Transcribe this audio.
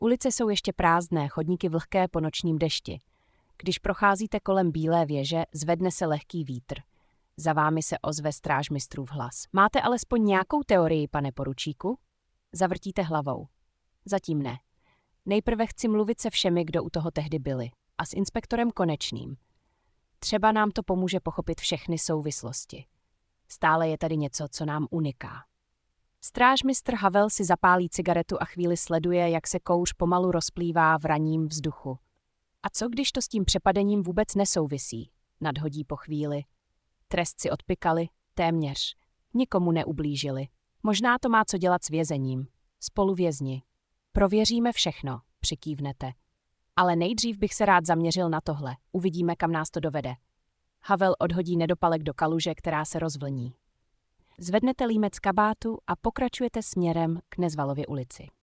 Ulice jsou ještě prázdné, chodníky vlhké po nočním dešti. Když procházíte kolem Bílé věže, zvedne se lehký vítr. Za vámi se ozve strážmistrův hlas. Máte alespoň nějakou teorii, pane poručíku? Zavrtíte hlavou. Zatím ne. Nejprve chci mluvit se všemi, kdo u toho tehdy byli. A s inspektorem Konečným. Třeba nám to pomůže pochopit všechny souvislosti. Stále je tady něco, co nám uniká. Strážmistr Havel si zapálí cigaretu a chvíli sleduje, jak se kouř pomalu rozplývá v raním vzduchu. A co když to s tím přepadením vůbec nesouvisí? Nadhodí po chvíli. Trest si odpykali, téměř. Nikomu neublížili. Možná to má co dělat s vězením. Spoluvězni. Prověříme všechno, přikývnete. Ale nejdřív bych se rád zaměřil na tohle. Uvidíme, kam nás to dovede. Havel odhodí nedopalek do kaluže, která se rozvlní. Zvednete límec kabátu a pokračujete směrem k Nezvalově ulici.